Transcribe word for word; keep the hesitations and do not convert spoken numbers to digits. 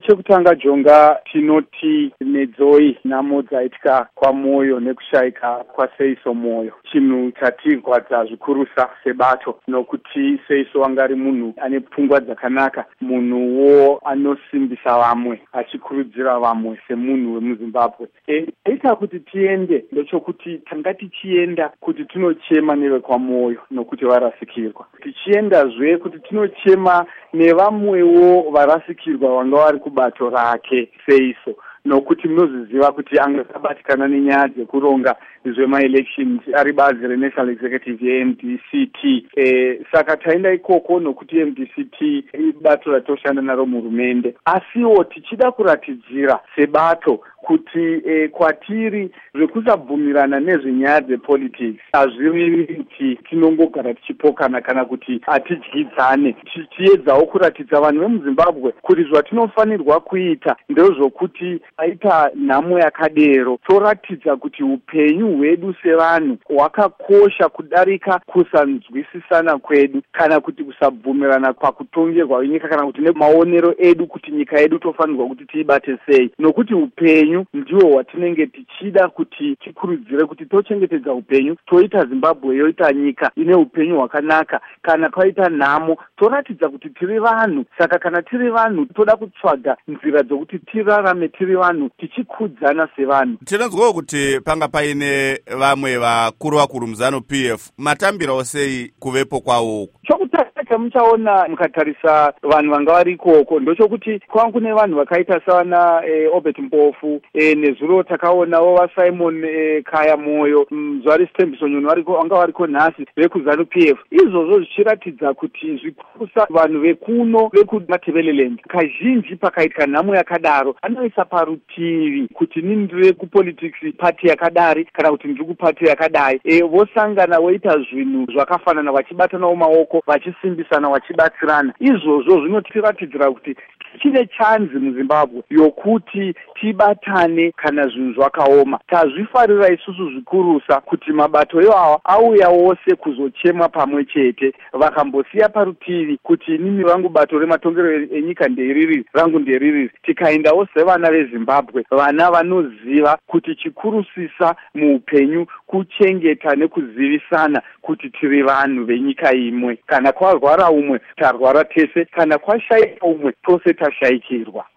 chekutanga Jonga tinoti nedzoi nhamo dzaitika kwaMoyo nekushayika kwaSeiso Moyo. Chinhu chatirwadza zvikurusa sebato nokuti Seiso anga ari munhu ane pfungwa dzakanaka, munhuwo anosimbisa vamwe, achikurudzira vamwe semunhu wemuZimbabwe. Eita kuti tiende ndochokuti tanga tichienda kuti tinochema nevekwaMoyo nokuti varasikirwa, tichiendazve kuti tinochema nevamwewo varasikirwa vanga vari kubato rake Seiso, nokuti munozviziva kuti anga akabatikana nenyaya dzekuronga zvema-elections ari bazi reNational Executive ye-M D C T. E, saka taenda ikoko nokuti M D C T ibato ratoshanda naro muhurumende, asiwo tichida kuratidzira sebato kuti e, kwatiri zvekusabvumirana nezvenyaya dzepolitics hazvirevi kuti tinongogara tichipokana kana kuti hatidyidzane. Tichiedzawo kuratidza vanhu vemuZimbabwe kuti zvatinofanirwa kuita ndezvokuti aita nhamo yakadero toratidza kuti upenyu hwedu sevanhu hwakakosha kudarika kusanzwisisana kwedu kana kuti kusabvumirana pakutongerwa nyika kana kuti nemaonero edu kuti nyika yedu tofanirwa kuti tiibate sei, nokuti upenyu ndiwo hwatinenge tichida kuti tikurudzire kuti tochengetedza upenyu, toita Zimbabwe yoita nyika ine upenyu hwakanaka. Kana kwaita nhamo toratidza kuti tiri vanhu, saka kana tiri vanhu toda kutsvaga nzira dzokuti tirarame tiri vanhu tichikudzana sevanhu. Tinonzwawo kuti panga paine vamwe vakuru vakuru muZanu P F, matambirawo sei kuvepo kwawo? Chokutanga muchaona mukatarisa vanhu vanga vari ikoko ndochokuti kwanga kune vanhu vakaita savana e, Obert Mpofu, e, nezuro takaonawo vaSimon e, Kaya Moyo, Mzwari Stembiso Nyoni vanga variko nhasi vekuZanu P F. Izvozvo zvichiratidza kuti zvikusa vanhu vekuno vekuMatabeleland kazhinji pakaitika nhamo yakadaro anoisa parutivi kuti nini ndiri kupolitics party yakadari kana kuti ndiri kupati yakadai, e, vosangana voita zvinhu zvakafanana vachibatanawo maoko vachisimbisana vachibatsirana. Izvozvo zvinotiratidzira kuti tichine chanzi muZimbabwe yokuti tibatane kana zvinhu zvakaoma. Tazvifarira isusu zvikurusa kuti mabato iwawa auya wose kuzochema pamwe chete, vakambosiya parutivi kuti inini rangu bato rematongero enyika nderiri, rangu nderiri. Tikaendawo sevana veZimbabwe, vana vanoziva kuti chikurusisa muupenyu kuchengeta nekuzivisana kuti tiri vanhu venyika imwe. Kana kwarwara umwe tarwara tese, kana kwashayika umwe tose tashayikirwa.